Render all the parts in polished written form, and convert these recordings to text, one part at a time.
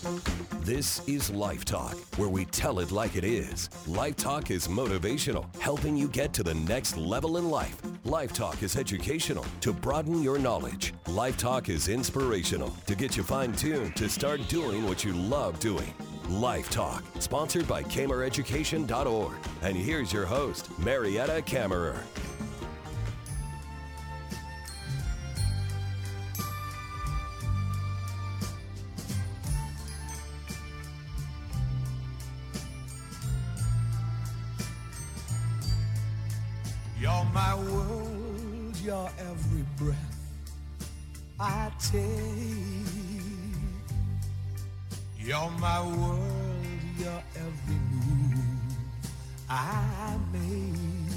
This is Life Talk, where we tell it like it is. Life Talk is motivational, helping you get to the next level in life. Life Talk is educational, to broaden your knowledge. Life Talk is inspirational, to get you fine-tuned to start doing what you love doing. Life Talk, sponsored by KamerEducation.org. And here's your host, Marietta Kammerer. You're my world, your every breath I take. You're my world, your every move I make.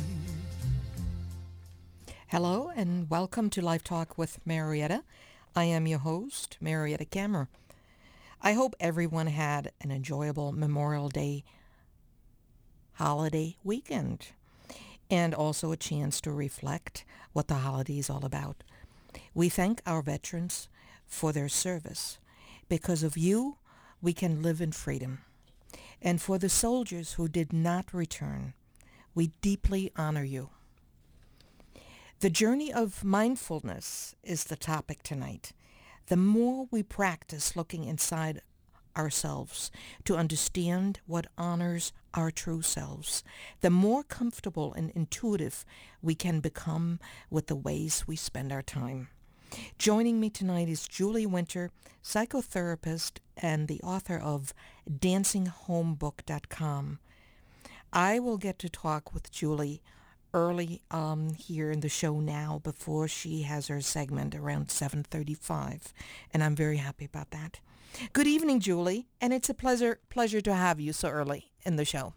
Hello and welcome to Life Talk with Marietta. I am your host, Marietta Kammerer. I hope everyone had an enjoyable Memorial Day holiday weekend, and also a chance to reflect what the holiday is all about. We thank our veterans for their service. Because of you, we can live in freedom. And for the soldiers who did not return, we deeply honor you. The journey of mindfulness is the topic tonight. The more we practice looking inside ourselves to understand what honors our true selves, the more comfortable and intuitive we can become with the ways we spend our time. Joining me tonight is Julie Winter, psychotherapist and the author of DancingHomebook.com. I will get to talk with Julie early here in the show now before she has her segment around 7:35, and I'm very happy about that. Good evening, Julie, and it's a pleasure to have you so early in the show.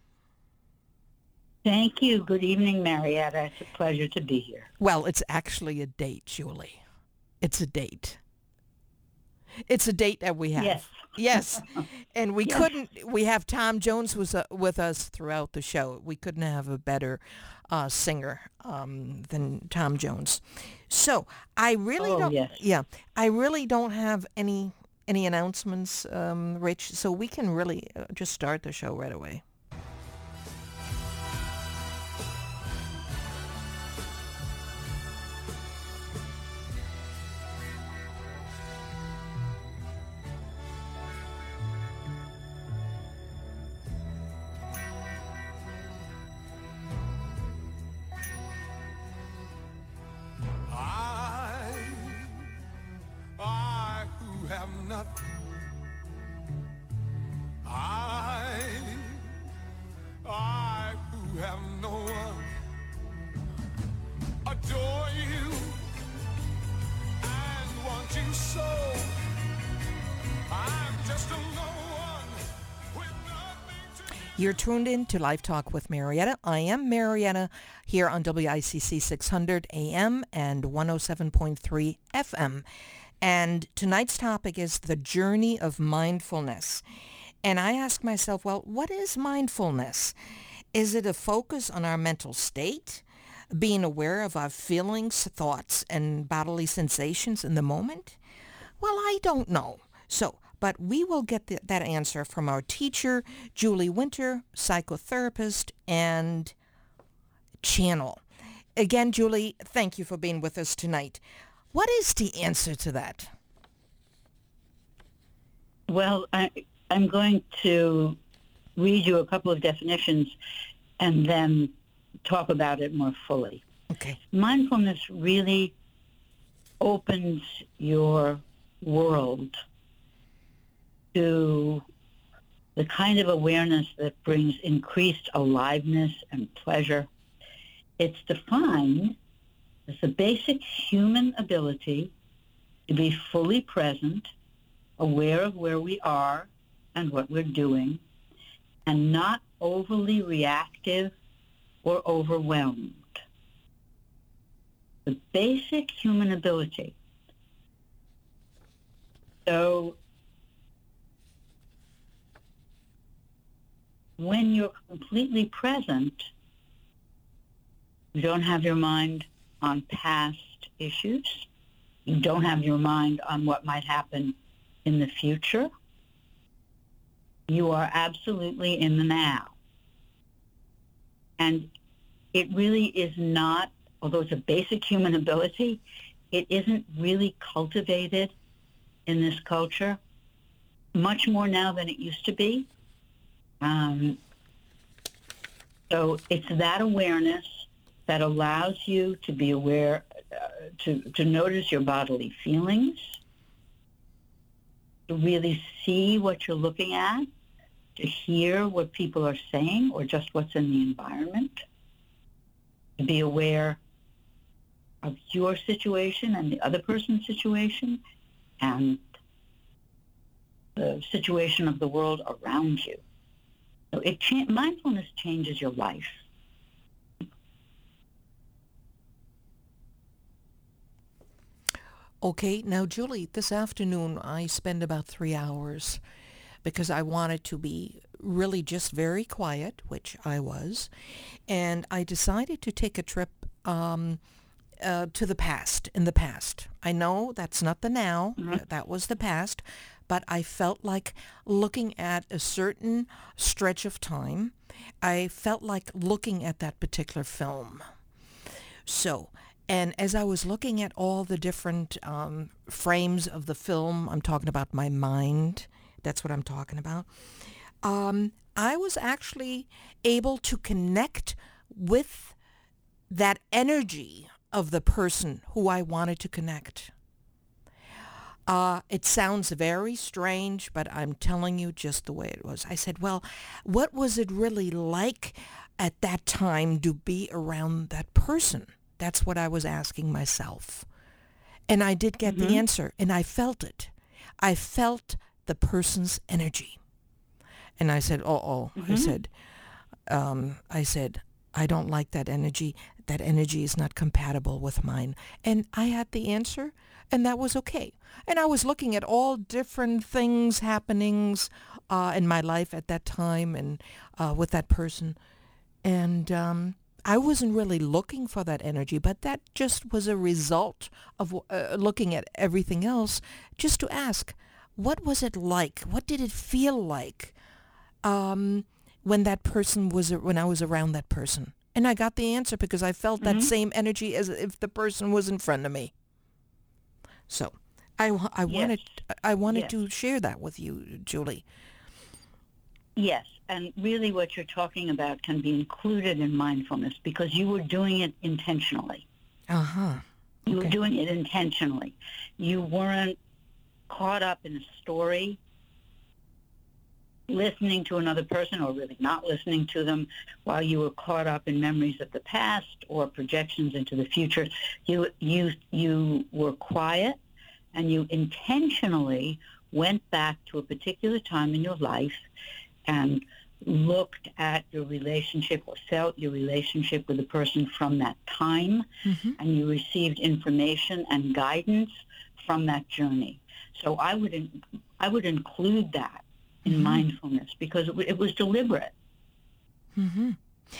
Thank you. Good evening, Marietta. It's a pleasure to be here. Well, it's actually a date, Julie. It's a date. It's a date that we have. Yes. Yes. And we Yes. we have Tom Jones was with us throughout the show. We couldn't have a better singer than Tom Jones. So I really I really don't have any announcements, Rich, so we can really just start the show right away. I who have nothing, I who have no one, adore you and want you so. I'm just a no one with nothing to give. You're tuned in to Live Talk with Marietta. I am Marietta here on WICC 600 AM and 107.3 FM. And tonight's topic is the journey of mindfulness. And I ask myself, well, what is mindfulness? Is it a focus on our mental state, being aware of our feelings, thoughts, and bodily sensations in the moment? Well, I don't know. But we will get that answer from our teacher, Julie Winter, psychotherapist and channel. Again, Julie, thank you for being with us tonight. What is the answer to that? Well, I'm going to read you a couple of definitions and then talk about it more fully. Okay. Mindfulness really opens your world to the kind of awareness that brings increased aliveness and pleasure. It's defined as the basic human ability to be fully present, aware of where we are and what we're doing, and not overly reactive or overwhelmed. The basic human ability. So when you're completely present, you don't have your mind on past issues. You don't have your mind on what might happen in the future. You are absolutely in the now. And it really is not, although it's a basic human ability, it isn't really cultivated in this culture, much more now than it used to be. So it's that awareness that allows you to be aware, to notice your bodily feelings, to really see what you're looking at, to hear what people are saying or just what's in the environment, to be aware of your situation and the other person's situation and the situation of the world around you. So mindfulness changes your life. Okay, now Julie, this afternoon I spent about 3 hours because I wanted to be really just very quiet, which I was, and I decided to take a trip to the past, in the past. I know that's not the now, that was the past, but I felt like looking at a certain stretch of time. I felt like looking at that particular film. So, and as I was looking at all the different frames of the film, I'm talking about my mind, that's what I'm talking about, I was actually able to connect with that energy of the person who I wanted to connect. It sounds very strange, but I'm telling you just the way it was. I said, well, what was it really like at that time to be around that person? That's what I was asking myself. And I did get the answer, and I felt it. I felt the person's energy. And I said, I said, I don't like that energy. That energy is not compatible with mine. And I had the answer, and that was okay. And I was looking at all different things, happenings in my life at that time and with that person. And I wasn't really looking for that energy, but that just was a result of looking at everything else, just to ask, what was it like? What did it feel like when I was around that person? And I got the answer because I felt that same energy as if the person was in front of me. So I wanted to share that with you, Julie. Yes, and really what you're talking about can be included in mindfulness because you were doing it intentionally. Uh-huh. You were doing it intentionally. You weren't caught up in a story, listening to another person or really not listening to them while you were caught up in memories of the past or projections into the future. You were quiet and you intentionally went back to a particular time in your life and looked at your relationship or felt your relationship with the person from that time, and you received information and guidance from that journey. So I would include that in mindfulness because it was deliberate. And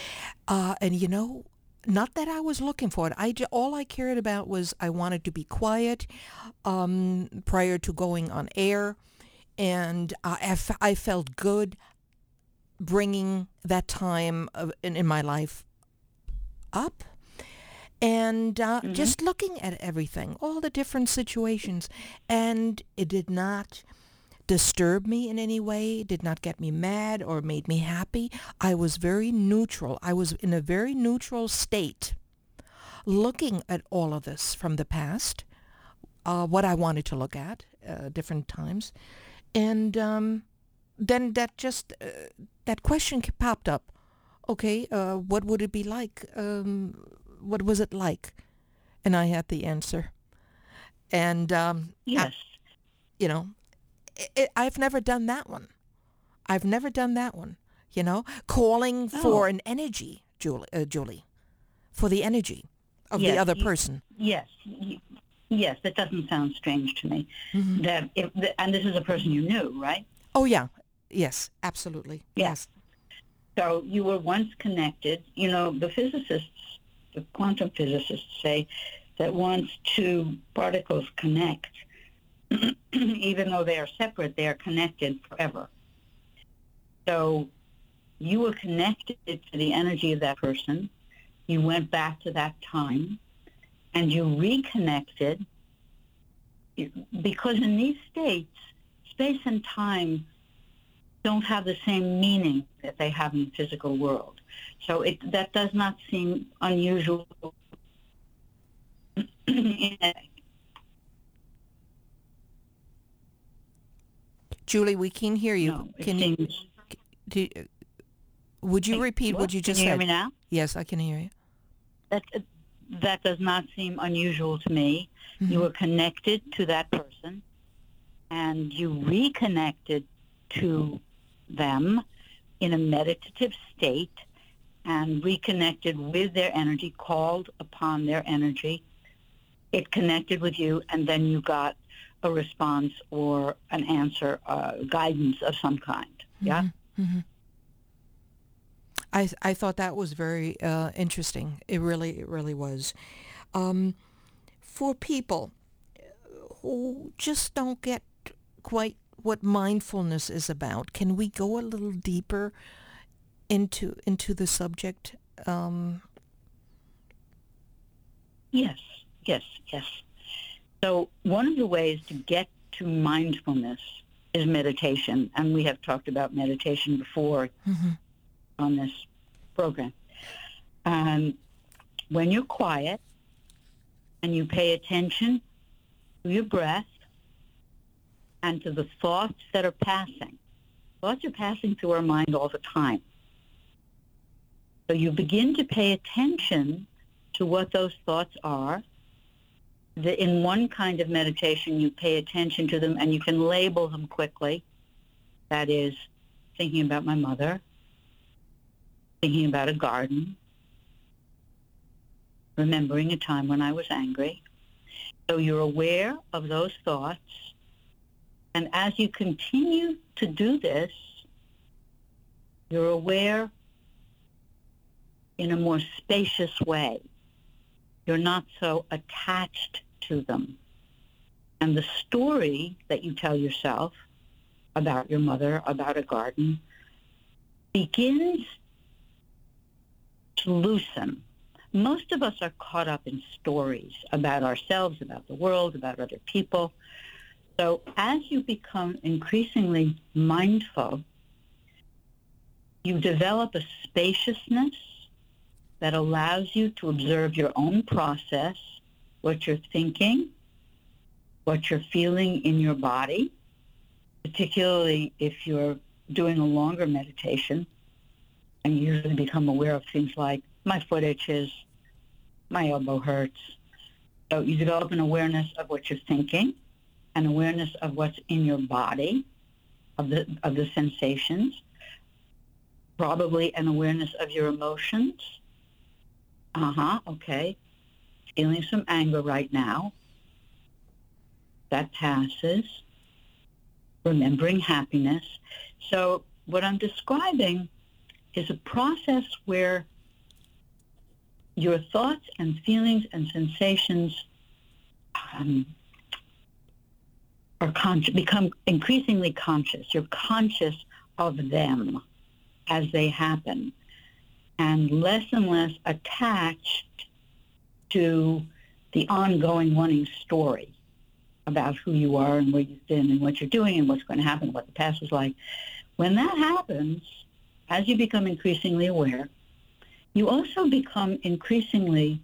not that I was looking for it. All I cared about was I wanted to be quiet prior to going on air, and I felt good bringing that time in my life up and just looking at everything, all the different situations, and it did not disturb me in any way, it did not get me mad or made me happy. I was very neutral. I was in a very neutral state, looking at all of this from the past, what I wanted to look at different times, and then that question popped up. Okay, what would it be like? What was it like? And I had the answer. And yes, I've never done that one. Calling for an energy, Julie, for the energy of the other person. Yes, that doesn't sound strange to me. And this is a person you knew, right? Oh, yeah. Yes, absolutely. Yes. So you were once connected. The quantum physicists say that once two particles connect, even though they are separate, they are connected forever. So you were connected to the energy of that person. You went back to that time and you reconnected, because in these states, space and time don't have the same meaning that they have in the physical world. So that does not seem unusual. Julie, we can't hear you. No, it Can seems... would you repeat what you just said? Can you hear me now? Yes, I can hear you. That does not seem unusual to me. Mm-hmm. You were connected to that person, and you reconnected to them in a meditative state and reconnected with their energy, called upon their energy. It connected with you, and then you got a response or an answer, guidance of some kind. Yeah? Mm-hmm. I thought that was very interesting. It really was. For people who just don't get quite what mindfulness is about, can we go a little deeper into the subject? Yes. So one of the ways to get to mindfulness is meditation, and we have talked about meditation before on this program. When you're quiet and you pay attention to your breath and to the thoughts that are passing. Thoughts are passing through our mind all the time. So you begin to pay attention to what those thoughts are. In one kind of meditation, you pay attention to them and you can label them quickly. That is, thinking about my mother, thinking about a garden, remembering a time when I was angry. So you're aware of those thoughts. And as you continue to do this, you're aware in a more spacious way. You're not so attached to them. And the story that you tell yourself about your mother, about a garden, begins to loosen. Most of us are caught up in stories about ourselves, about the world, about other people. So as you become increasingly mindful, you develop a spaciousness that allows you to observe your own process, what you're thinking, what you're feeling in your body, particularly if you're doing a longer meditation, and you usually become aware of things like, my foot itches, my elbow hurts. So you develop an awareness of what you're thinking, an awareness of what's in your body, of the sensations, probably an awareness of your emotions. Okay. Feeling some anger right now. That passes. Remembering happiness. So what I'm describing is a process where your thoughts and feelings and sensations become increasingly conscious. You're conscious of them as they happen, and less attached to the ongoing running story about who you are and where you've been and what you're doing and what's going to happen, what the past was like. When that happens, as you become increasingly aware, you also become increasingly,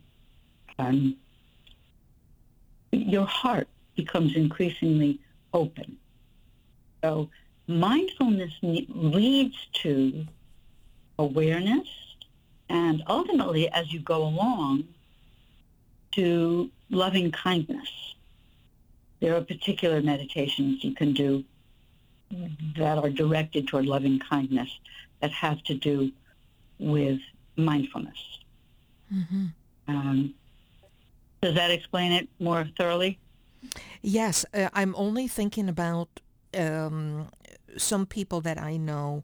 your heart becomes increasingly open. So mindfulness leads to awareness, and ultimately, as you go along, to loving kindness. There are particular meditations you can do that are directed toward loving kindness that have to do with mindfulness. Does that explain it more thoroughly? Yes, I'm only thinking about some people that I know.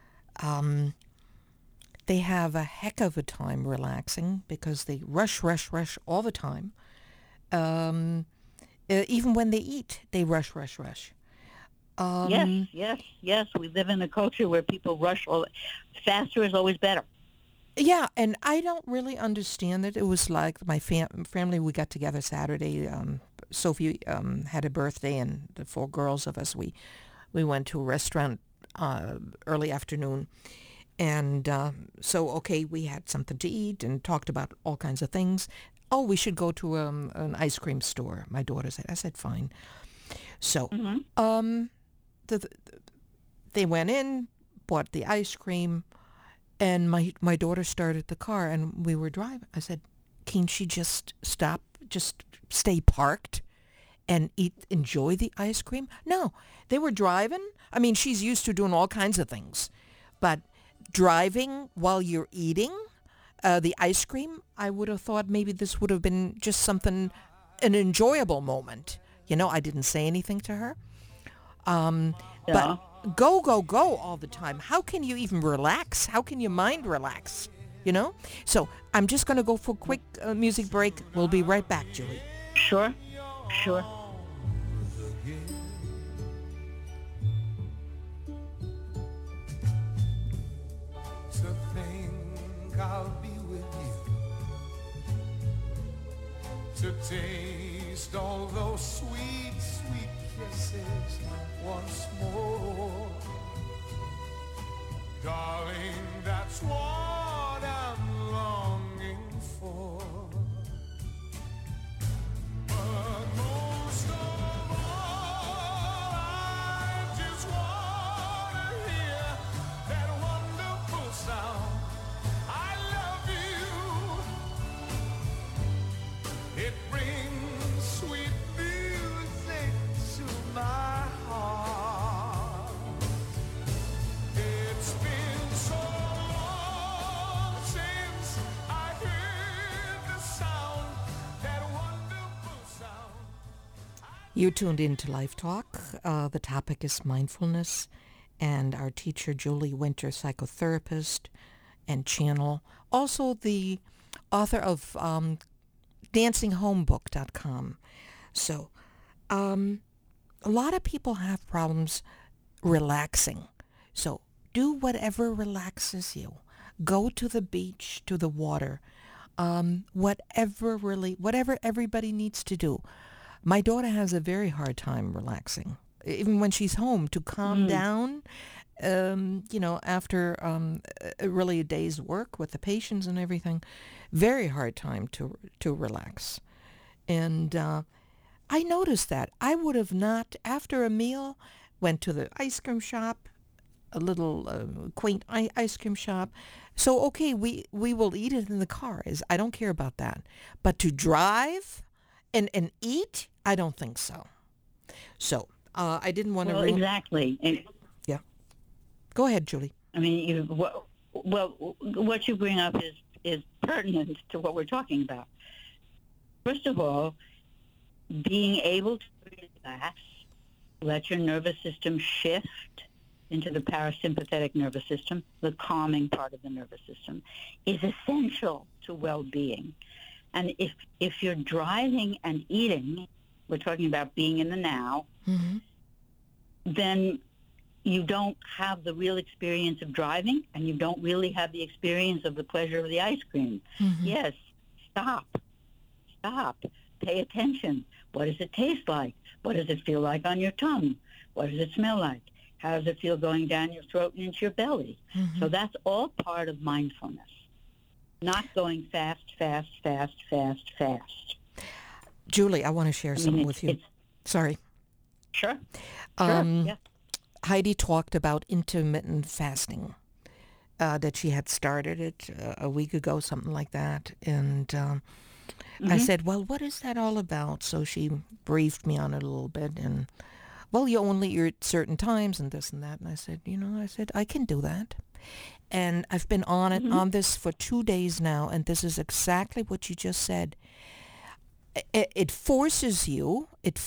They have a heck of a time relaxing because they rush all the time. Even when they eat, they rush. Yes. We live in a culture where people rush. Faster is always better. Yeah, and I don't really understand it. It was like my family, we got together Saturday. Sophie had a birthday, and the 4 girls of us, we went to a restaurant early afternoon. And so, okay, we had something to eat and talked about all kinds of things. Oh, we should go to an ice cream store, my daughter said. I said, fine. So they went in, bought the ice cream, and my daughter started the car, and we were driving. I said, can't she just stop, just stay parked and enjoy the ice cream? No, they were driving. I mean, she's used to doing all kinds of things, but driving while you're eating the ice cream, I would have thought maybe this would have been just something, an enjoyable moment. You know, I didn't say anything to her. But go all the time. How can you even relax? How can your mind relax? You know? So I'm just going to go for a quick music break. We'll be right back, Julie. Sure. To think I'll be with you, to taste all those sweet, sweet kisses once more. Darling, that's what I'm longing for. But most of all, I just want to hear that wonderful sound. I love you. It brings sweet music to my heart. It's been so long since I heard the sound, that wonderful sound. You tuned in to Life Talk. The topic is mindfulness, and our teacher, Julie Winter, psychotherapist and channel, also the author of DancingHomebook.com. So a lot of people have problems relaxing. So do whatever relaxes you. Go to the beach, to the water, whatever everybody needs to do. My daughter has a very hard time relaxing, even when she's home, to calm down, after really a day's work with the patients and everything. Very hard time to relax. And I noticed that. I would have not, after a meal, went to the ice cream shop, a little quaint ice cream shop. So, okay, we will eat it in the car. I don't care about that. But to drive and eat, I don't think so. So I didn't want to... Well, exactly. And, yeah. Go ahead, Julie. I mean, what you bring up is pertinent to what we're talking about. First of all, being able to relax, let your nervous system shift into the parasympathetic nervous system, the calming part of the nervous system, is essential to well-being. And if you're driving and eating, we're talking about being in the now, then you don't have the real experience of driving, and you don't really have the experience of the pleasure of the ice cream. Yes, stop, pay attention. What does it taste like? What does it feel like on your tongue? What does it smell like? How does it feel going down your throat and into your belly? So that's all part of mindfulness. Not going fast. Julie, I want to share something with you. Sorry. Sure. Yeah. Heidi talked about intermittent fasting, that she had started it a week ago, something like that. And I said, well, what is that all about? So she briefed me on it a little bit. And, well, you only eat at certain times and this and that. And I said, I can do that. And I've been on it, on this for 2 days now, and this is exactly what you just said. It forces you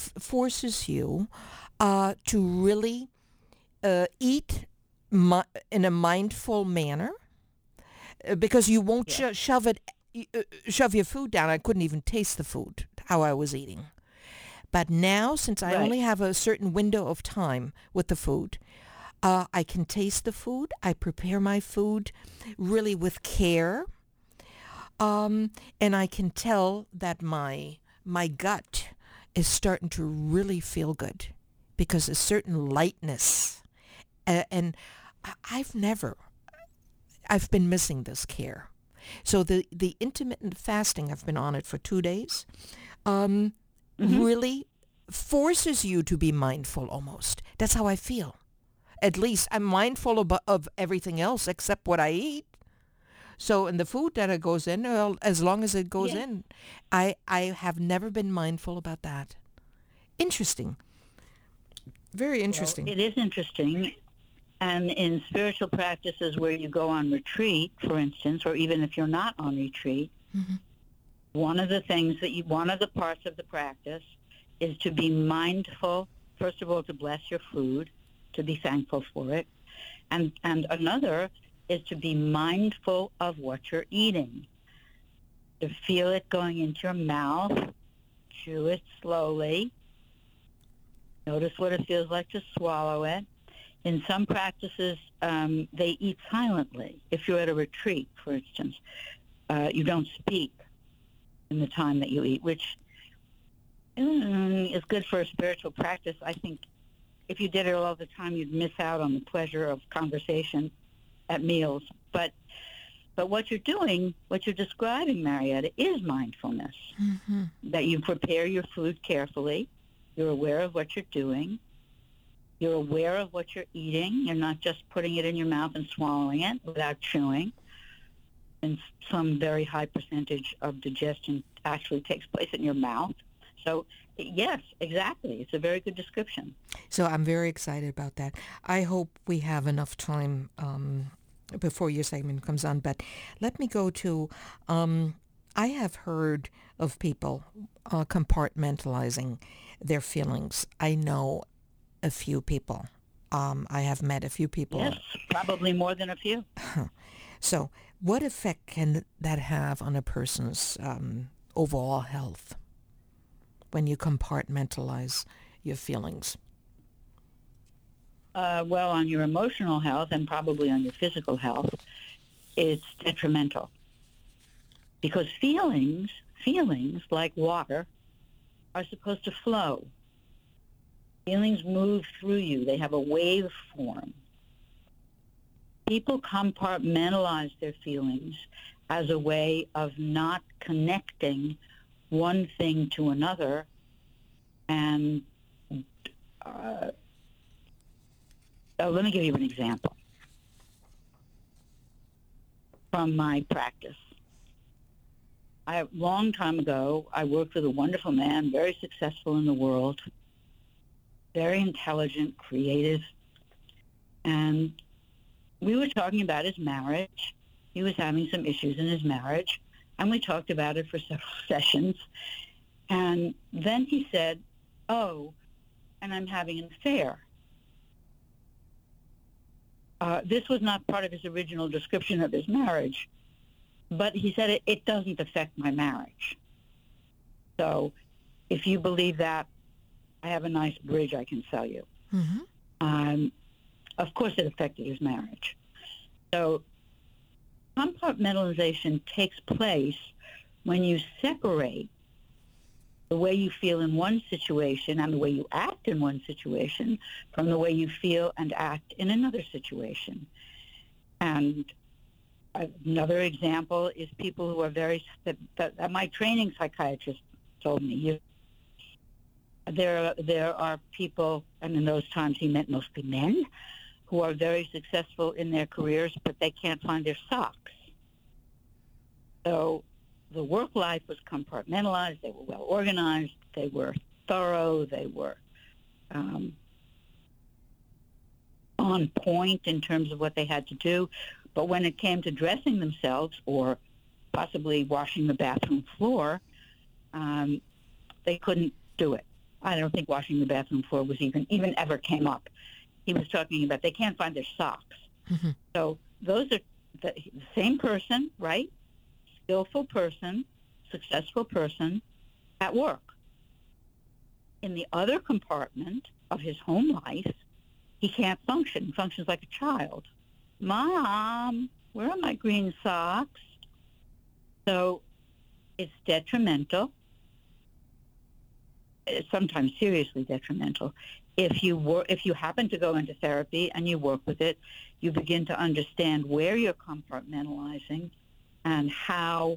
to really eat in a mindful manner, because you won't shove your food down. I couldn't even taste the food, how I was eating. But now, since I Right. only have a certain window of time with the food, I can taste the food. I prepare my food really with care. And I can tell that my gut is starting to really feel good because a certain lightness. And I've been missing this care. So the intermittent fasting, I've been on it for 2 days, really forces you to be mindful almost. That's how I feel. At least I'm mindful of everything else except what I eat. So in the food that it goes in, well, as long as it goes in, I have never been mindful about that. Interesting. Very interesting. It is interesting. And in spiritual practices where you go on retreat, for instance, or even if you're not on retreat, one of the parts of the practice is to be mindful, first of all, to bless your food, to be thankful for it. And another is to be mindful of what you're eating, to feel it going into your mouth, chew it slowly, notice what it feels like to swallow it. In some practices, they eat silently. If you're at a retreat, for instance, you don't speak in the time that you eat, which is good for a spiritual practice. I think if you did it all the time, you'd miss out on the pleasure of conversation at meals. But what you're doing, what you're describing, Marietta, is mindfulness. That you prepare your food carefully. You're aware of what you're doing. You're aware of what you're eating. You're not just putting it in your mouth and swallowing it without chewing. And some very high percentage of digestion actually takes place in your mouth. So, yes, exactly. It's a very good description. So I'm very excited about that. I hope we have enough time before your segment comes on. But let me go to, I have heard of people compartmentalizing their feelings. I know a few people. I have met a few people. Yes, probably more than a few. So what effect can that have on a person's overall health when you compartmentalize your feelings? Well, on your emotional health and probably on your physical health, it's detrimental. Because feelings like water are supposed to flow. Feelings move through you. They have a waveform. People compartmentalize their feelings as a way of not connecting one thing to another. And let me give you an example from my practice. A long time ago, I worked with a wonderful man, very successful in the world, very intelligent, creative, and we were talking about his marriage. He was having some issues in his marriage, and we talked about it for several sessions. And then he said, "Oh, and I'm having an affair." This was not part of his original description of his marriage, but he said it doesn't affect my marriage. So if you believe that, I have a nice bridge I can sell you. Of course it affected his marriage. So compartmentalization takes place when you separate the way you feel in one situation and the way you act in one situation from the way you feel and act in another situation. And another example is people who are that my training psychiatrist told me, there are people, and in those times he meant mostly men, who are very successful in their careers, but they can't find their socks. So the work life was compartmentalized. They were well organized. They were thorough. They were on point in terms of what they had to do. But when it came to dressing themselves or possibly washing the bathroom floor, they couldn't do it. I don't think washing the bathroom floor was even ever came up. He was talking about they can't find their socks. So those are the same person, right? Skillful person, successful person at work. in the other compartment of his home life, he can't function. He functions like a child. Mom, where are my green socks? So it's detrimental. It's sometimes seriously detrimental. If you happen to go into therapy and you work with it, you begin to understand where you're compartmentalizing and how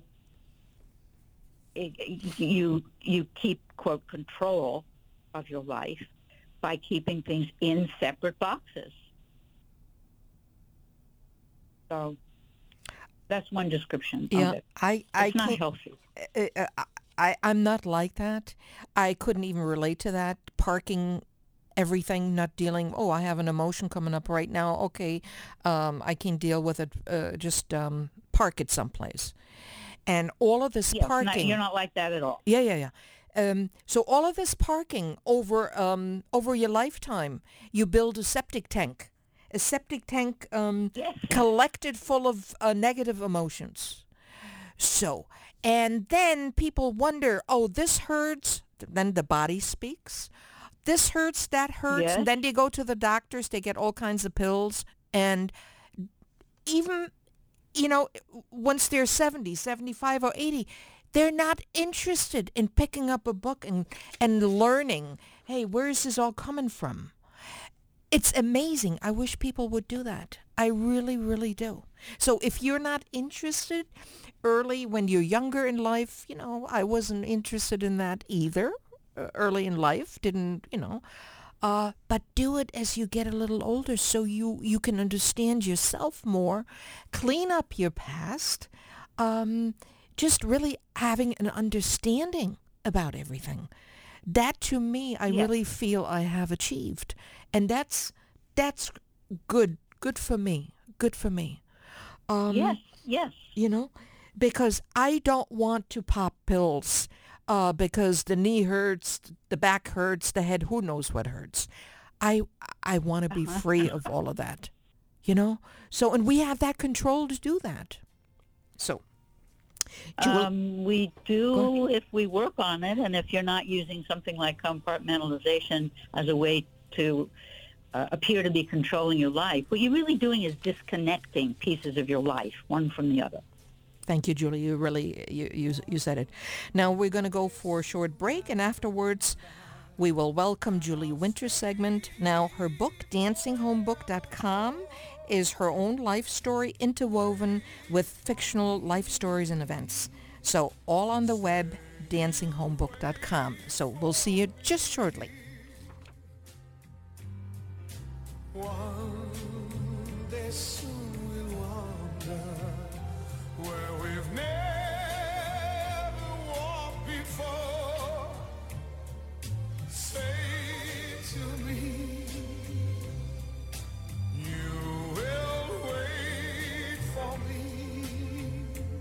you keep, quote, control of your life by keeping things in separate boxes. So that's one description of it. It's not healthy. I'm not like that. I couldn't even relate to that. Parking everything, not dealing, I have an emotion coming up right now. Okay, I can deal with it. Just park it someplace. And all of this parking. You're not like that at all. Yeah. So all of this parking over your lifetime, you build a septic tank. A septic tank collected full of negative emotions. So, and then people wonder, this hurts. Then the body speaks. This hurts, that hurts. Yes. And then they go to the doctors. They get all kinds of pills. And even, once they're 70, 75, or 80, they're not interested in picking up a book and learning, hey, where is this all coming from? It's amazing. I wish people would do that. I really, really do. So if you're not interested early when you're younger in life, I wasn't interested in that either. Early in life, didn't, but do it as you get a little older so you can understand yourself more, clean up your past, just really having an understanding about everything. That, to me, I really feel I have achieved. And that's good for me. Good for me. Yes. Because I don't want to pop pills because the knee hurts, the back hurts, the head, who knows what hurts. I want to be free of all of that, So, and we have that control to do that. So. We do if we work on it, and if you're not using something like compartmentalization as a way to appear to be controlling your life, what you're really doing is disconnecting pieces of your life, one from the other. Thank you, Julie. You really, you said it. Now we're going to go for a short break, and afterwards we will welcome Julie Winter's segment. Now her book, DancingHomeBook.com, is her own life story interwoven with fictional life stories and events. So all on the web, DancingHomeBook.com. So we'll see you just shortly. One day soon we'll wander where we've never walked before. Say to me, you will wait for me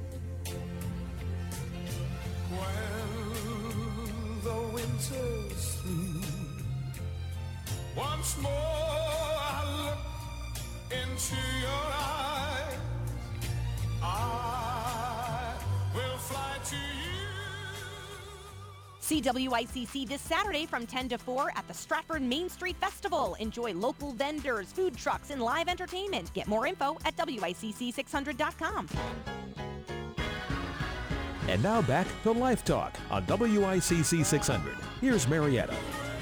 when the winter's through. Once more I look into your eyes, I will fly to you. See WICC this Saturday from 10 to 4 at the Stratford Main Street Festival. Enjoy local vendors, food trucks, and live entertainment. Get more info at WICC600.com. And now back to Life Talk on WICC 600. Here's Marietta.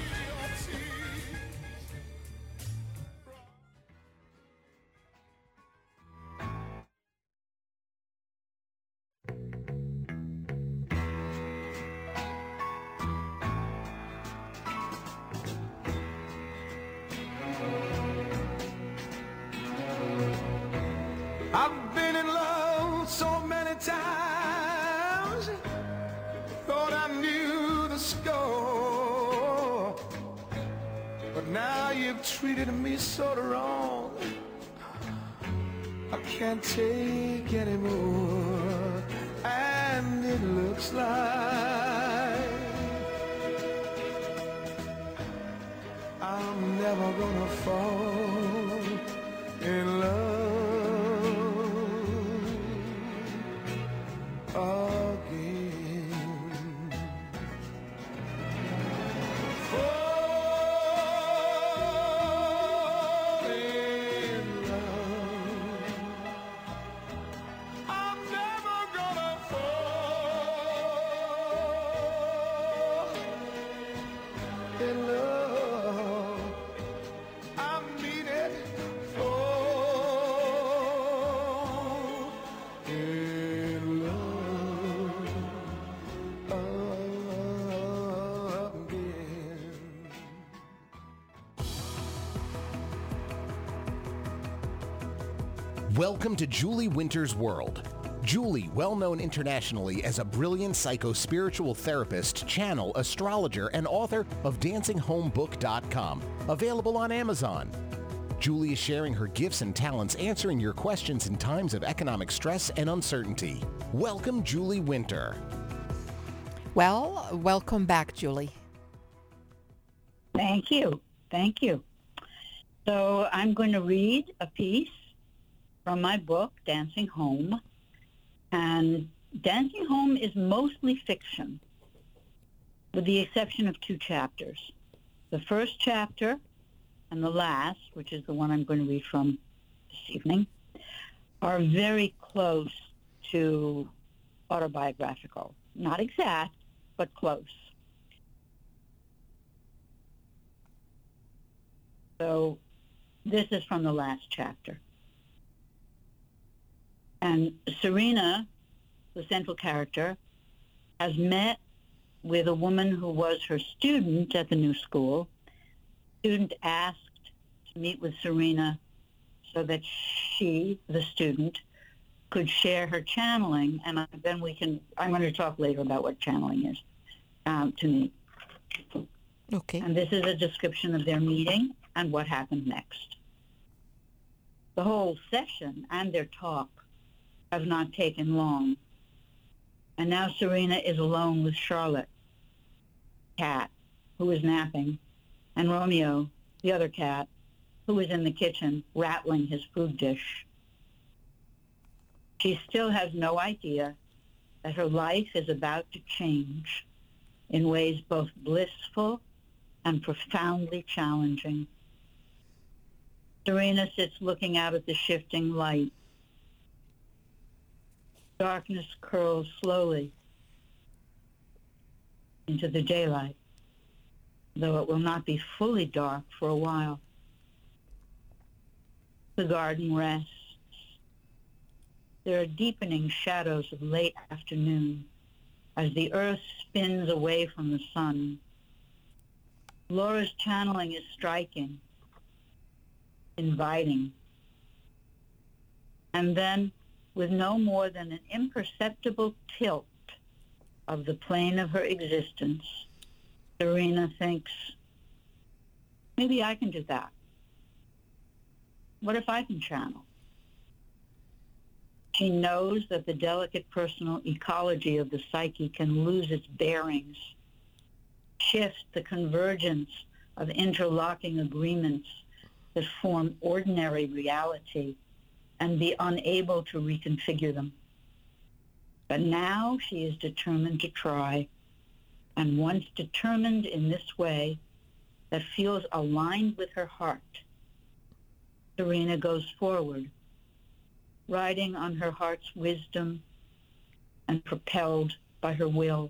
I've been in love so many times, thought I knew the score, but now you've treated me so wrong, I can't take anymore, and it looks like I'm never gonna fall in love again. For Welcome to Julie Winter's world. Julie, well known internationally as a brilliant psycho-spiritual therapist, channel, astrologer, and author of DancingHomeBook.com, available on Amazon. Julie is sharing her gifts and talents answering your questions in times of economic stress and uncertainty. Welcome, Julie Winter. Well, welcome back, Julie. Thank you. Thank you. So I'm going to read a piece from my book, Dancing Home. And Dancing Home is mostly fiction, with the exception of 2 chapters. The first chapter and the last, which is the one I'm going to read from this evening, are very close to autobiographical. Not exact, but close. So this is from the last chapter. And Serena, the central character, has met with a woman who was her student at the new school. The student asked to meet with Serena so that she, the student, could share her channeling. And then I'm going to talk later about what channeling is to me. Okay. And this is a description of their meeting and what happened next. The whole session and their talk have not taken long. And now Serena is alone with Charlotte, cat, who is napping, and Romeo, the other cat, who is in the kitchen rattling his food dish. She still has no idea that her life is about to change in ways both blissful and profoundly challenging. Serena sits looking out at the shifting light. Darkness curls slowly into the daylight, though it will not be fully dark for a while. The garden rests. There are deepening shadows of late afternoon as the earth spins away from the sun. Laura's channeling is striking, inviting. And then, with no more than an imperceptible tilt of the plane of her existence, Serena thinks, maybe I can do that. What if I can channel? She knows that the delicate personal ecology of the psyche can lose its bearings, shift the convergence of interlocking agreements that form ordinary reality, and be unable to reconfigure them. But now she is determined to try, and once determined in this way that feels aligned with her heart, Serena goes forward, riding on her heart's wisdom and propelled by her will.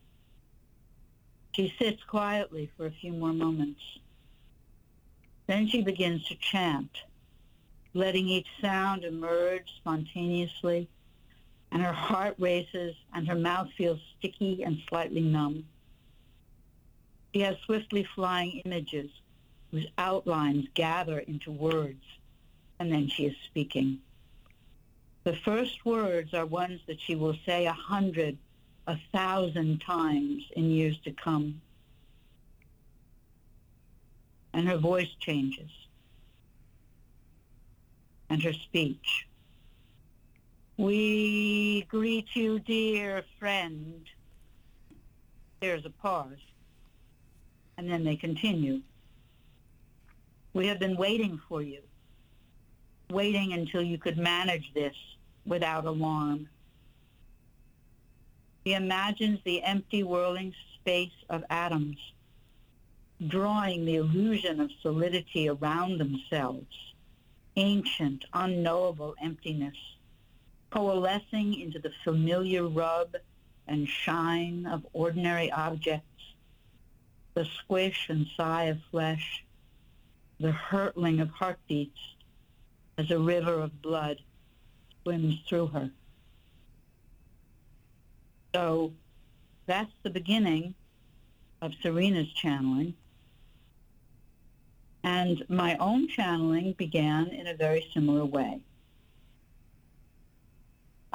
She sits quietly for a few more moments. Then she begins to chant, letting each sound emerge spontaneously, and her heart races and her mouth feels sticky and slightly numb. She has swiftly flying images whose outlines gather into words, and then she is speaking. The first words are ones that she will say 100, 1,000 times in years to come. And her voice changes. And her speech. We greet you, dear friend. There's a pause. And then they continue. We have been waiting for you. Waiting until you could manage this without alarm. He imagines the empty whirling space of atoms, drawing the illusion of solidity around themselves, ancient, unknowable emptiness, coalescing into the familiar rub and shine of ordinary objects, the squish and sigh of flesh, the hurtling of heartbeats as a river of blood swims through her. So that's the beginning of Serena's channeling. And my own channeling began in a very similar way.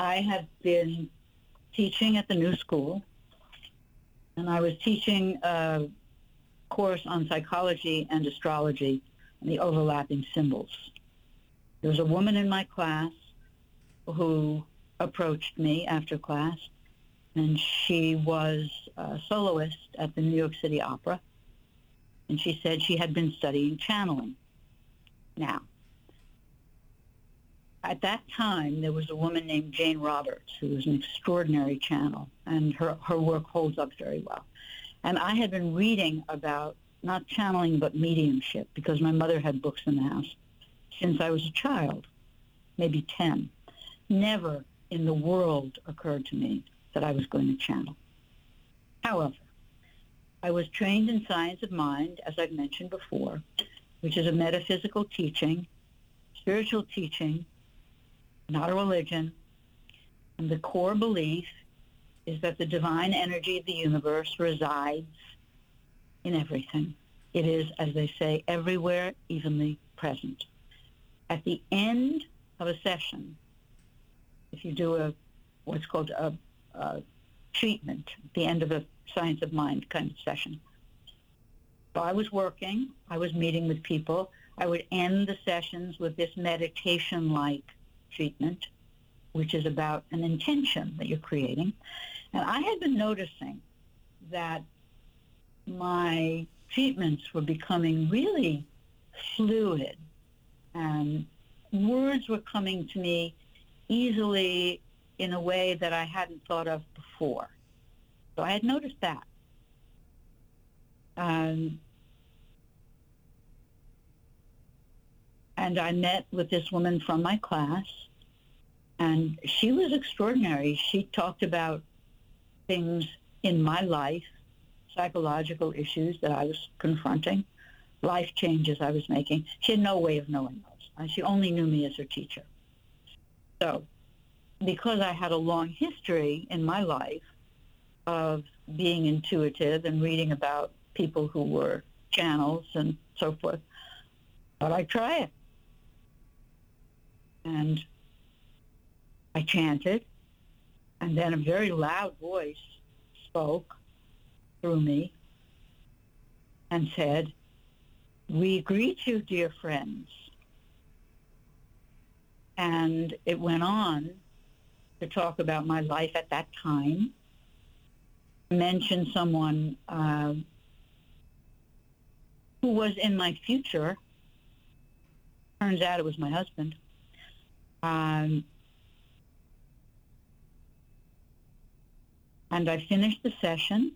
I have been teaching at the New School, and I was teaching a course on psychology and astrology and the overlapping symbols. There was a woman in my class who approached me after class, and she was a soloist at the New York City Opera, and she said she had been studying channeling. Now, at that time, there was a woman named Jane Roberts, who was an extraordinary channel, and her work holds up very well. And I had been reading about not channeling, but mediumship, because my mother had books in the house since I was a child, maybe 10. Never in the world occurred to me that I was going to channel. However, I was trained in science of mind, as I've mentioned before, which is a metaphysical teaching, spiritual teaching, not a religion. And the core belief is that the divine energy of the universe resides in everything. It is, as they say, everywhere, evenly present. At the end of a session, if you do what's called a treatment, at the end of a science of mind kind of session. So I was working, I was meeting with people. I would end the sessions with this meditation-like treatment, which is about an intention that you're creating. And I had been noticing that my treatments were becoming really fluid, and words were coming to me easily in a way that I hadn't thought of before. So I had noticed that. And I met with this woman from my class, and she was extraordinary. She talked about things in my life, psychological issues that I was confronting, life changes I was making. She had no way of knowing those. She only knew me as her teacher. So because I had a long history in my life of being intuitive and reading about people who were channels and so forth, I thought I'd try it. And I chanted, and then a very loud voice spoke through me and said, "We greet you, dear friends." And it went on to talk about my life at that time, mention someone who was in my future. Turns out it was my husband. And I finished the session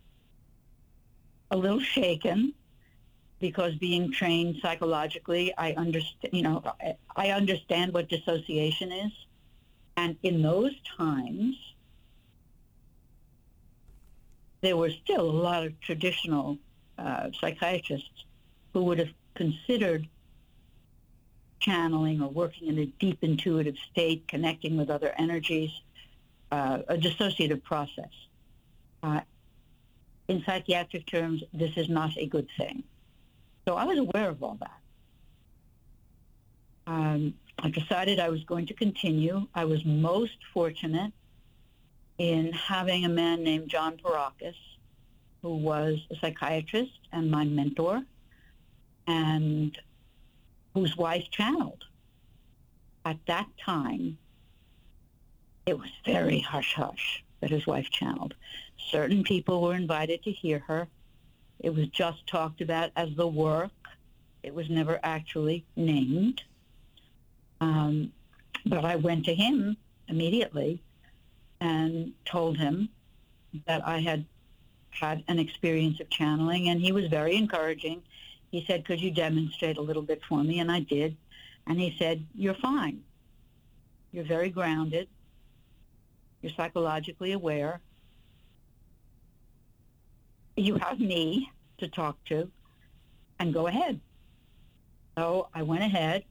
a little shaken, because being trained psychologically, I understand what dissociation is. And in those times, there were still a lot of traditional psychiatrists who would have considered channeling or working in a deep intuitive state, connecting with other energies, a dissociative process. In psychiatric terms, this is not a good thing. So I was aware of all that. I decided I was going to continue. I was most fortunate in having a man named John Parakis, who was a psychiatrist and my mentor, and whose wife channeled. At that time, it was very hush-hush that his wife channeled. Certain people were invited to hear her. It was just talked about as the work. It was never actually named. But I went to him immediately and told him that I had had an experience of channeling, and he was very encouraging. He said, "Could you demonstrate a little bit for me?" And I did. And he said, "You're fine. You're very grounded. You're psychologically aware. You have me to talk to, and go ahead." So I went ahead.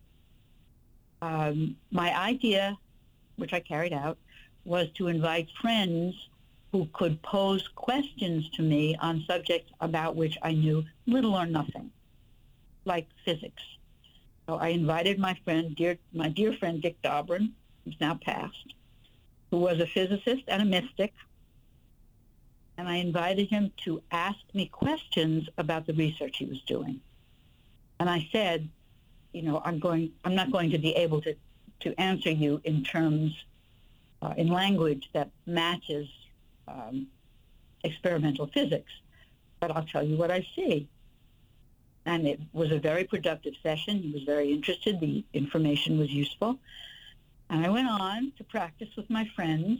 My idea, which I carried out, was to invite friends who could pose questions to me on subjects about which I knew little or nothing, like physics. So I invited my dear friend Dick Dobrin, who's now passed, who was a physicist and a mystic, and I invited him to ask me questions about the research he was doing. And I said, I'm not going to be able to answer you in terms, in language that matches experimental physics, but I'll tell you what I see. And it was a very productive session. He was very interested. The information was useful. And I went on to practice with my friends,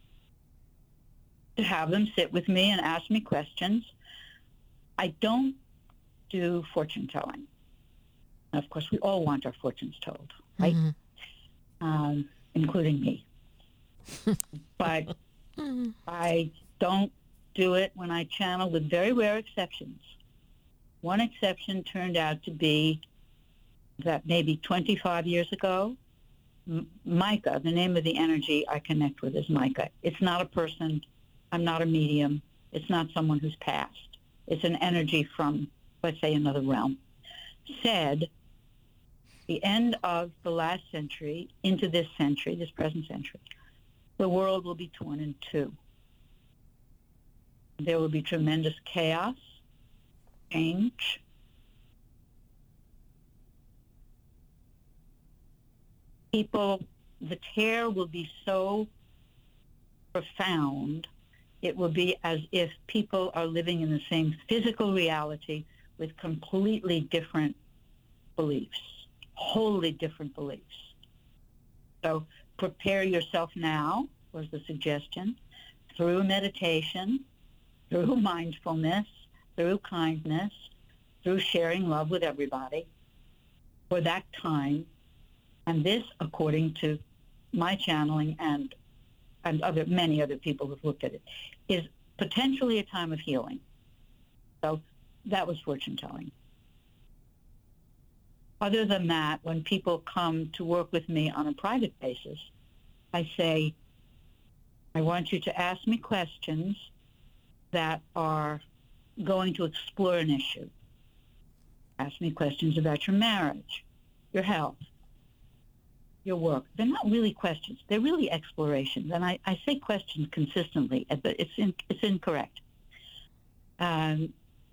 to have them sit with me and ask me questions. I don't do fortune telling. Of course, we all want our fortunes told, right? Mm-hmm. Including me. But I don't do it when I channel, with very rare exceptions. One exception turned out to be that maybe 25 years ago, Micah, the name of the energy I connect with is Micah. It's not a person. I'm not a medium. It's not someone who's passed. It's an energy from, let's say, another realm. Said, the end of the last century into this century, this present century, the world will be torn in two. There will be tremendous chaos, change. The tear will be so profound, it will be as if people are living in the same physical reality with completely different beliefs, wholly different beliefs. So prepare yourself now, was the suggestion, through meditation, through mindfulness, through kindness, through sharing love with everybody for that time. And this, according to my channeling and many other people who've looked at it, is potentially a time of healing. So that was fortune telling. Other than that, when people come to work with me on a private basis, I say, I want you to ask me questions that are going to explore an issue. Ask me questions about your marriage, your health, your work. They're not really questions. They're really explorations. And I say questions consistently, but it's incorrect. And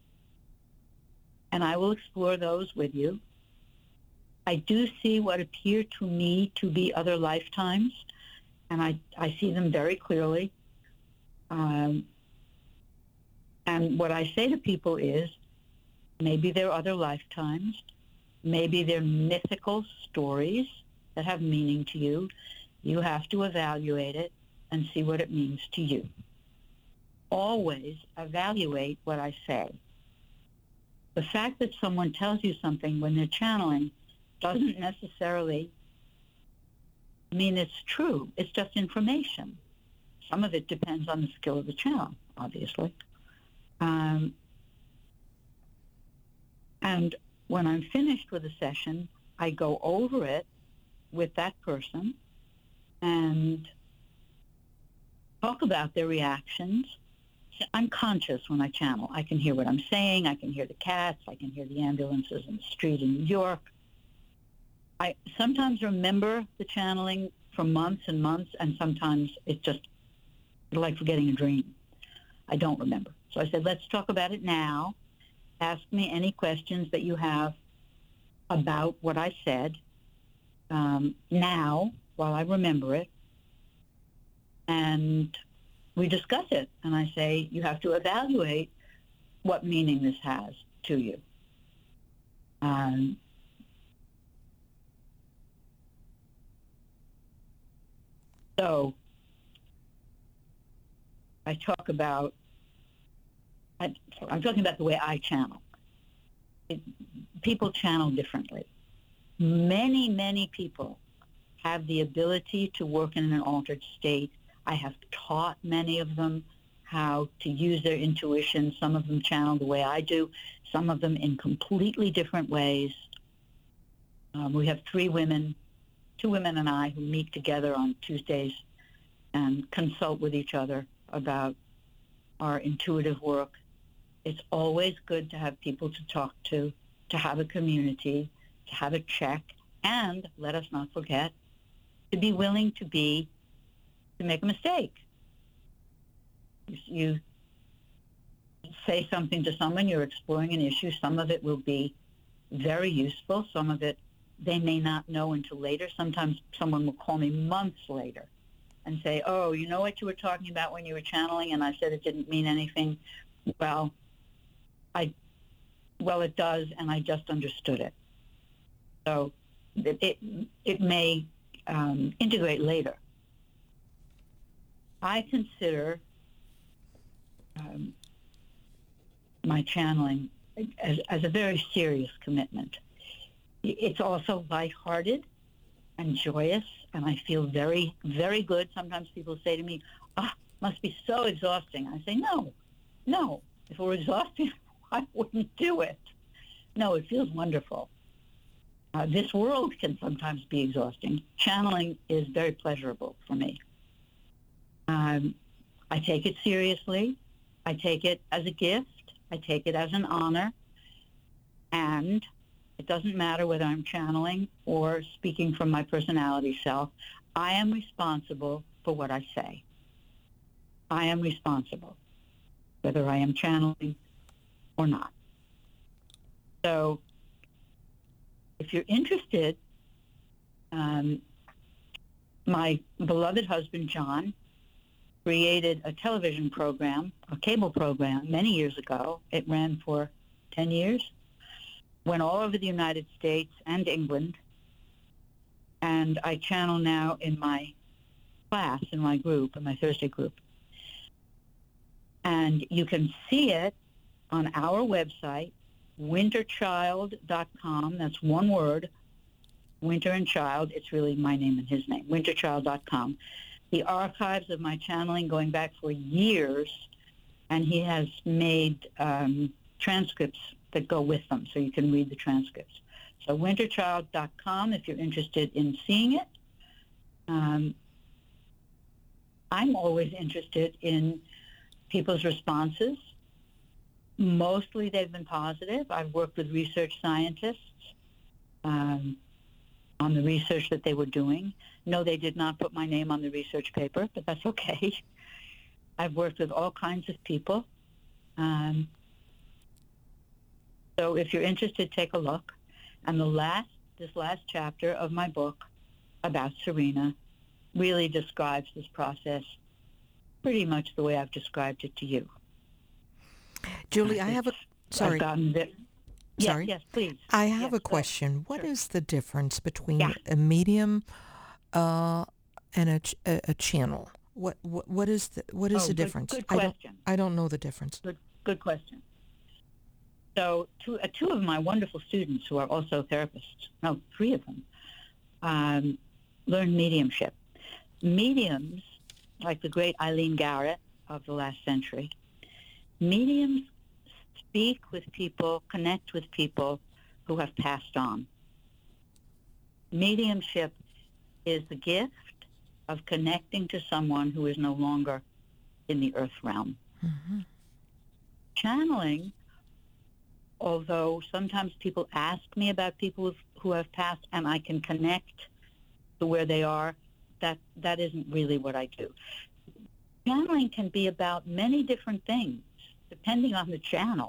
I will explore those with you. I do see what appear to me to be other lifetimes, and I see them very clearly. And what I say to people is, maybe they're other lifetimes, maybe they're mythical stories that have meaning to you. You have to evaluate it and see what it means to you. Always evaluate what I say. The fact that someone tells you something when they're channeling doesn't necessarily mean it's true. It's just information. Some of it depends on the skill of the channel, obviously. And when I'm finished with a session, I go over it with that person and talk about their reactions. I'm conscious when I channel. I can hear what I'm saying. I can hear the cats. I can hear the ambulances in the street in New York. I sometimes remember the channeling for months and months, and sometimes it's like forgetting a dream. I don't remember. So I said, let's talk about it now. Ask me any questions that you have about what I said now, while I remember it. And we discuss it. And I say, you have to evaluate what meaning this has to you. So I talk about, I'm talking about the way I channel. People channel differently. Many, many people have the ability to work in an altered state. I have taught many of them how to use their intuition. Some of them channel the way I do, some of them in completely different ways. We have 3 women, 2 women and I, who meet together on Tuesdays and consult with each other about our intuitive work. It's always good to have people to talk to have a community, to have a check, and let us not forget, to be willing to be to make a mistake. You say something to someone, you're exploring an issue. Some of it will be very useful. Some of it they may not know until later. Sometimes someone will call me months later and say, oh, you know what you were talking about when you were channeling? And I said it didn't mean anything. Well, it does, and I just understood it. So it may integrate later. I consider my channeling as a very serious commitment. It's also lighthearted and joyous, and I feel very, very good. Sometimes people say to me, must be so exhausting. I say, no. If it were exhausting, I wouldn't do it. No, it feels wonderful. This world can sometimes be exhausting. Channeling is very pleasurable for me. I take it seriously. I take it as a gift. I take it as an honor. And it doesn't matter whether I'm channeling or speaking from my personality self. I am responsible for what I say. I am responsible, whether I am channeling or not. So if you're interested, my beloved husband, John, created a television program, a cable program, many years ago. It ran for 10 years, went all over the United States and England, and I channel now in my class, in my group, in my Thursday group. And you can see it on our website, winterchild.com. That's one word, Winter and Child. It's really my name and his name, winterchild.com. The archives of my channeling going back for years, and he has made transcripts that go with them, so you can read the transcripts. So winterchild.com if you're interested in seeing it. I'm always interested in people's responses. Mostly they've been positive. I've worked with research scientists on the research that they were doing. No, they did not put my name on the research paper, but that's okay. I've worked with all kinds of people. So if you're interested, take a look. And this last chapter of my book about Serena really describes this process pretty much the way I've described it to you. Julie, I have a... Sorry. Sorry. Yes, please. I have a question. What is the difference between a medium and a channel? What is the difference? Good question. I don't know the difference. Good question. So two of my wonderful students who are also therapists, no, three of them, learned mediumship. Mediums, like the great Eileen Garrett of the last century, mediums speak with people, connect with people who have passed on. Mediumship is the gift of connecting to someone who is no longer in the earth realm. Mm-hmm. Channeling, although sometimes people ask me about people who have passed and I can connect to where they are, that isn't really what I do. Channeling can be about many different things, depending on the channel.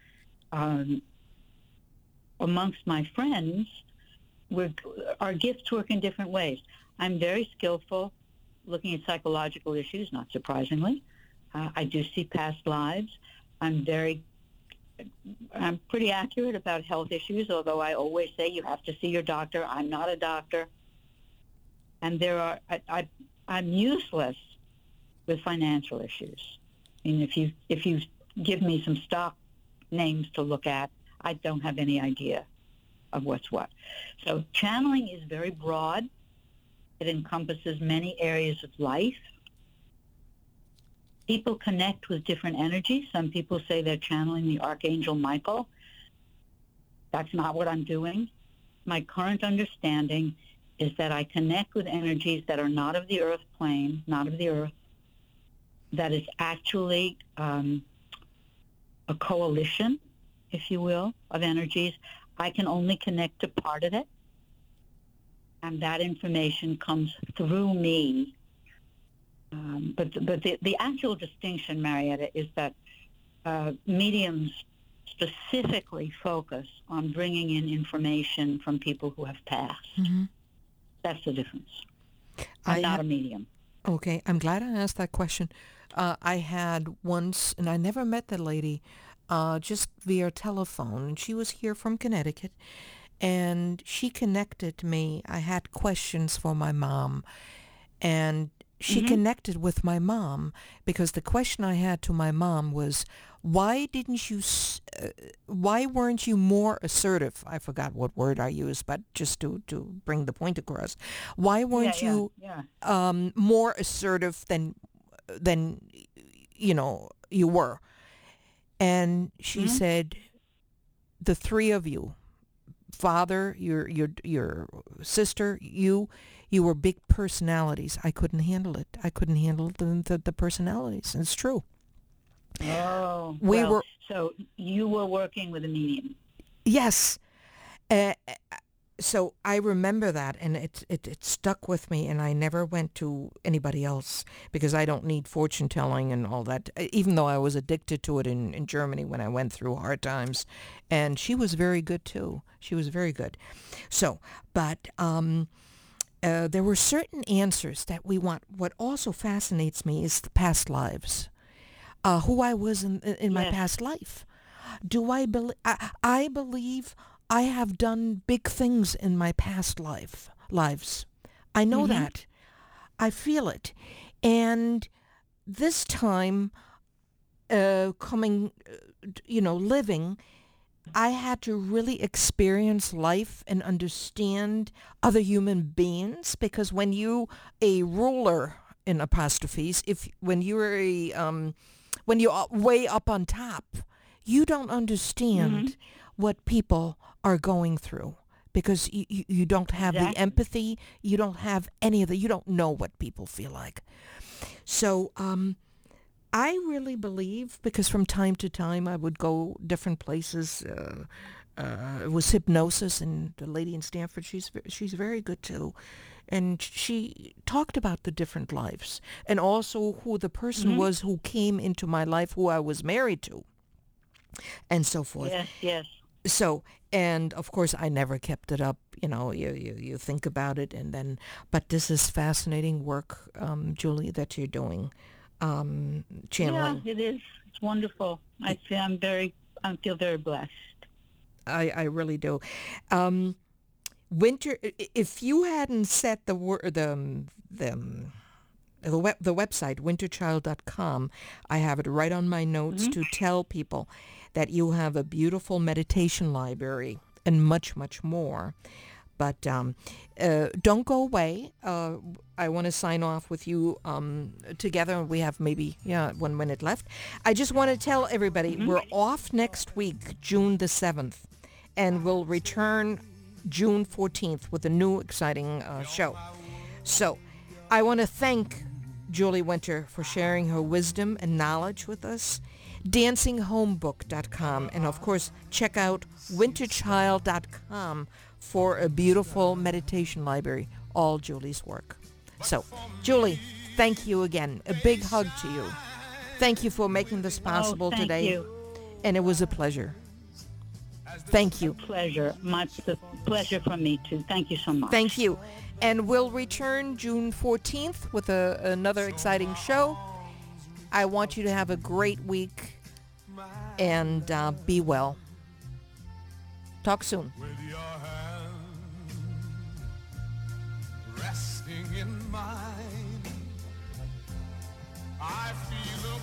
Amongst my friends, our gifts work in different ways. I'm very skillful looking at psychological issues, not surprisingly. I do see past lives. I'm pretty accurate about health issues, although I always say you have to see your doctor. I'm not a doctor. And I'm useless with financial issues. I mean, if you give me some stock names to look at, I don't have any idea of what's what. So channeling is very broad. It encompasses many areas of life. People connect with different energies. Some people say they're channeling the Archangel Michael. That's not what I'm doing. My current understanding is that I connect with energies that are not of the earth plane, not of the earth, that is actually a coalition, if you will, of energies. I can only connect to part of it, and that information comes through me But the actual distinction, Marietta, is that mediums specifically focus on bringing in information from people who have passed. Mm-hmm. That's the difference. I'm not a medium. Okay, I'm glad I asked that question. I had once, and I never met the lady, just via telephone, and she was here from Connecticut, and she connected me. I had questions for my mom, and she connected with my mom because the question I had to my mom was, why weren't you more assertive? I forgot what word I used, but just to bring the point across. Why weren't you more assertive than you were? And she said, the three of you, father, your sister, you were big personalities. I couldn't handle it. I couldn't handle the personalities. And it's true. Oh, so you were working with a medium. Yes. So I remember that, and it stuck with me, and I never went to anybody else because I don't need fortune telling and all that, even though I was addicted to it in Germany when I went through hard times. And she was very good, too. She was very good. So, but there were certain answers that we want. What also fascinates me is the past lives, who I was in my past life. Do I believe? I believe I have done big things in my past lives. I know that. I feel it. And this time, living, I had to really experience life and understand other human beings, because when you a ruler in apostrophes, when you're way up on top, you don't understand what people are going through, because you don't have the empathy, you don't have any of the, you don't know what people feel like. So I really believe, because from time to time I would go different places. It was hypnosis, and the lady in Stanford, she's very good too. And she talked about the different lives, and also who the person was who came into my life, who I was married to, and so forth. Yes. So, and of course, I never kept it up. You think about it, and then, but this is fascinating work, Julie, that you're doing, channeling. Yeah, it is. It's wonderful. I feel very blessed. I really do. Winter. If you hadn't set the website winterchild.com, I have it right on my notes to tell people that you have a beautiful meditation library and much, much more. But don't go away. I want to sign off with you together. We have maybe 1 minute left. I just want to tell everybody we're off next week, June the 7th, and we'll return June 14th with a new exciting show. So I want to thank Julie Winter for sharing her wisdom and knowledge with us. DancingHomebook.com, and of course check out winterchild.com for a beautiful meditation library, all Julie's work. So, Julie, thank you again. A big hug to you. Thank you for making this possible today. You. And it was a pleasure. Thank you. Pleasure. The pleasure from me too. Thank you so much. Thank you. And we'll return June 14th with another exciting show. I want you to have a great week and be well. Talk soon. With your hand resting in mine, I feel a